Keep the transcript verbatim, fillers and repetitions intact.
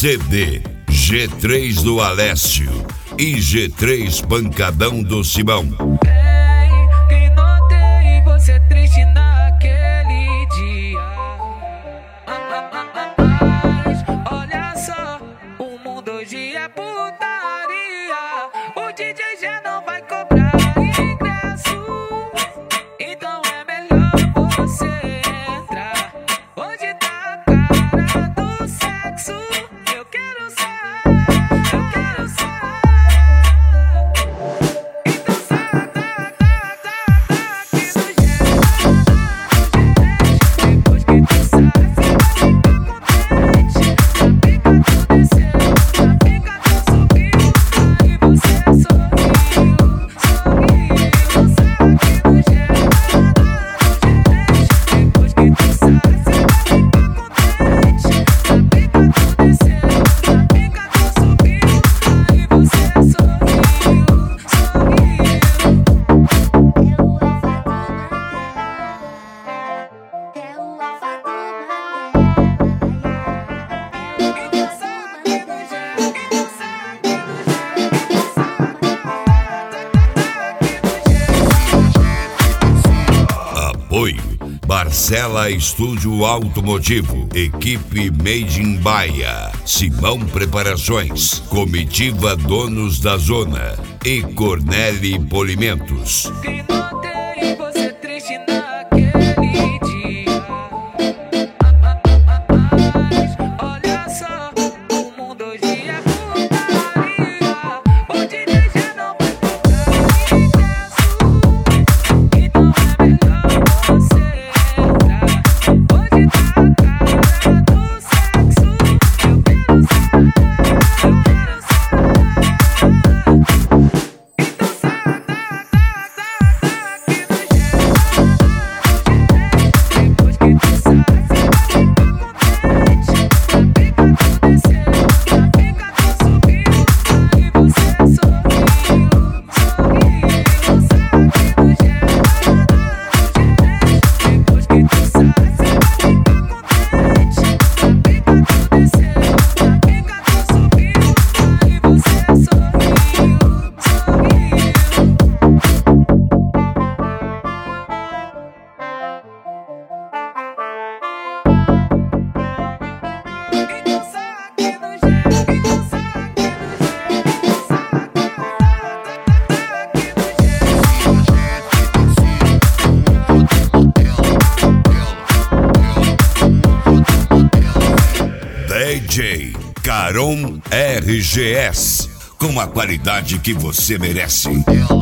C D G três do Alessio e G três Pancadão do Simão. Ei, quem notei você triste naquele dia. Mas olha só, o mundo hoje é putaria. O D J já não vai cobrar ingresso, então é melhor você entrar. Hoje tá a cara do sexo. Eu quero sair, eu quero sair. Então sai, tá, tá, tá, tá aqui no jeito. Depois que tu sai, você vai ficar contente. Já fica tu descendo, já fica tu subindo. Aí você sorriu, sorriu. Sai aqui no jeito, depois que tu sai, você vai ficar contente. Já fica tu descendo, já fica tu subindo. Aí você sorriu, sorriu. Apoio Barcela Estúdio Automotivo, equipe Made in Bahia, Simão Preparações, Comitiva Donos da Zona e Corneli Polimentos. Que notei você triste naquele dia. Mas olha só, o mundo hoje é putaria. O D J já não vai cobrar ingresso, então é melhor você entrar. Hoje tá a cara do sexo. Eu quero sair, eu quero sair. Então sai, tá, tá, tá, tá aqui no jeito. Depois que tu sai, você vai ficar contente. Já fica tu descendo, já fica tu subindo. Aí você sorriu, sorriu. Sai aqui no jeito. Depois que tu sai, você vai ficar contente. Já fica tu descendo, já fica tu subindo. Aí você sorriu, sorriu. Então sai aqui no jeito, então sai aqui no jeito, sai, tá, tá, tá aqui no D J Caron R G S, com a qualidade que você merece.